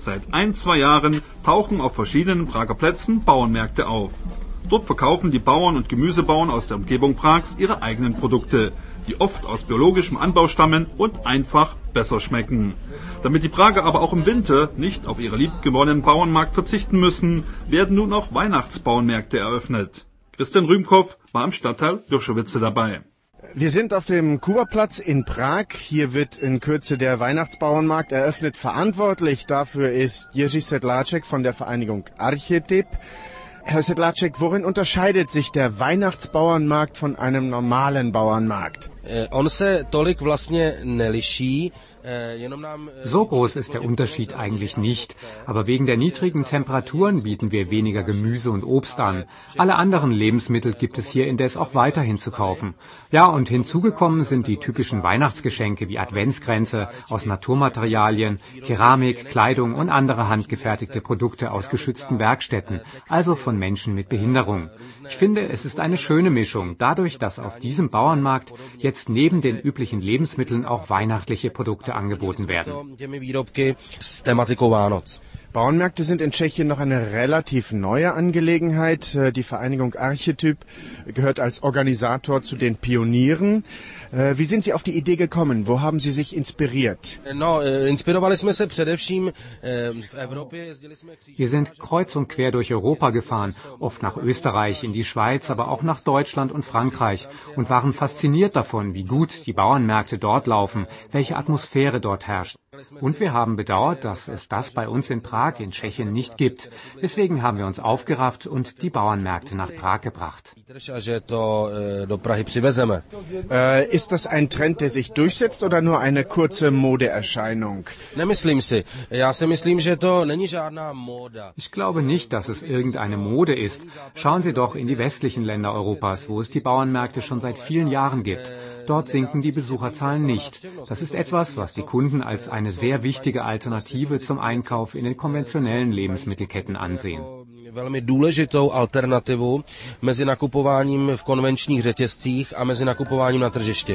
Seit 1-2 Jahren tauchen auf verschiedenen Prager Plätzen Bauernmärkte auf. Dort verkaufen die Bauern und Gemüsebauern aus der Umgebung Prags ihre eigenen Produkte, die oft aus biologischem Anbau stammen und einfach besser schmecken. Damit die Prager aber auch im Winter nicht auf ihre liebgewonnenen Bauernmarkt verzichten müssen, werden nun auch Weihnachtsbauernmärkte eröffnet. Christian Rühmkow war im Stadtteil Dürschowitze dabei. Wir sind auf dem Kubaplatz in Prag. Hier wird in Kürze der Weihnachtsbauernmarkt eröffnet. Verantwortlich dafür ist Jiří Sedláček von der Vereinigung Archetyp. Herr Sedláček, worin unterscheidet sich der Weihnachtsbauernmarkt von einem normalen Bauernmarkt? On se tolik vlastně neliší. So groß ist der Unterschied eigentlich nicht, aber wegen der niedrigen Temperaturen bieten wir weniger Gemüse und Obst an. Alle anderen Lebensmittel gibt es hier indes auch weiterhin zu kaufen. Ja, und hinzugekommen sind die typischen Weihnachtsgeschenke wie Adventskränze aus Naturmaterialien, Keramik, Kleidung und andere handgefertigte Produkte aus geschützten Werkstätten, also von Menschen mit Behinderung. Ich finde, es ist eine schöne Mischung, dadurch, dass auf diesem Bauernmarkt jetzt neben den üblichen Lebensmitteln auch weihnachtliche Produkte angeboten werden. Bauernmärkte sind in Tschechien noch eine relativ neue Angelegenheit. Die Vereinigung Archetyp gehört als Organisator zu den Pionieren. Wie sind Sie auf die Idee gekommen? Wo haben Sie sich inspiriert? Wir sind kreuz und quer durch Europa gefahren, oft nach Österreich, in die Schweiz, aber auch nach Deutschland und Frankreich und waren fasziniert davon, wie gut die Bauernmärkte dort laufen, welche Atmosphäre dort herrscht. Und wir haben bedauert, dass es das bei uns in Prag, in Tschechien, nicht gibt. Deswegen haben wir uns aufgerafft und die Bauernmärkte nach Prag gebracht. Ist das ein Trend, der sich durchsetzt oder nur eine kurze Modeerscheinung? Ich glaube nicht, dass es irgendeine Mode ist. Schauen Sie doch in die westlichen Länder Europas, wo es die Bauernmärkte schon seit vielen Jahren gibt. Dort sinken die Besucherzahlen nicht. Das ist etwas, was die Kunden als eine sehr wichtige Alternative zum Einkauf in den konventionellen Lebensmittelketten ansehen. Velmi důležitou alternativu mezi nakupováním v konvenčních řetězcích a mezi nakupováním na tržišti.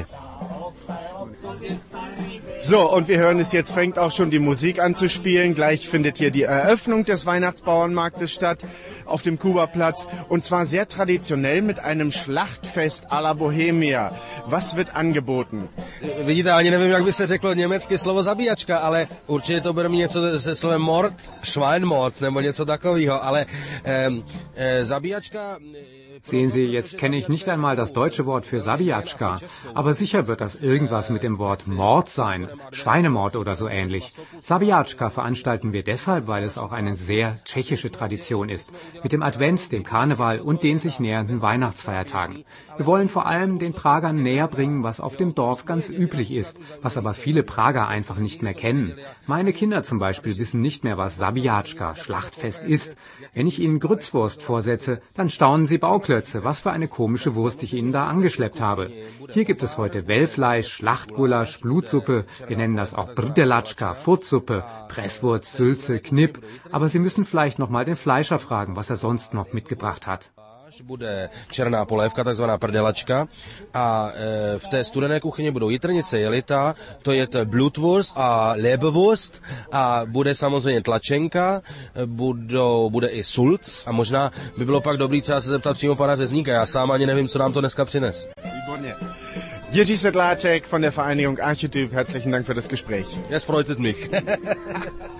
So, und wir hören es, jetzt fängt auch schon die Musik an zu spielen. Gleich findet hier die Eröffnung des Weihnachtsbauernmarktes statt auf dem Kubaplatz. Und zwar sehr traditionell mit einem Schlachtfest à la Bohemia. Was wird angeboten? Vidíte, ani nevím, jak by se řeklo německy slovo zabíjačka, ale určitě to bude mít něco se slovem Mord, Schweinmord nebo něco takového, ale zabíjačka... Sehen Sie, jetzt kenne ich nicht einmal das deutsche Wort für Sabiatschka, aber sicher wird das irgendwas mit dem Wort Mord sein, Schweinemord oder so ähnlich. Sabiatschka veranstalten wir deshalb, weil es auch eine sehr tschechische Tradition ist, mit dem Advent, dem Karneval und den sich nähernden Weihnachtsfeiertagen. Wir wollen vor allem den Pragern näher bringen, was auf dem Dorf ganz üblich ist, was aber viele Prager einfach nicht mehr kennen. Meine Kinder zum Beispiel wissen nicht mehr, was Sabiatschka, Schlachtfest, ist. Wenn ich ihnen Grützwurst vorsetze, dann staunen sie Bauklötze, was für eine komische Wurst ich ihnen da angeschleppt habe. Hier gibt es heute Wellfleisch, Schlachtgulasch, Blutsuppe, wir nennen das auch Brdelatschka, Furzsuppe, Presswurst, Sülze, Knipp, aber Sie müssen vielleicht noch mal den Fleischer fragen, was er sonst noch mitgebracht hat. Bude černá polévka, takzvaná prdelačka, a v té studené kuchyni budou jitrnice, jelita, to je Blutwurst a Leberwurst a bude samozřejmě tlačenka, bude i sulc a možná by bylo pak dobrý třeba se zeptat přímo pana řezníka, já sám ani nevím, co nám to dneska přines. Výborně. Jiří Sedláček von der Vereinigung Archetyp, herzlichen Dank für das Gespräch. Es freut mich.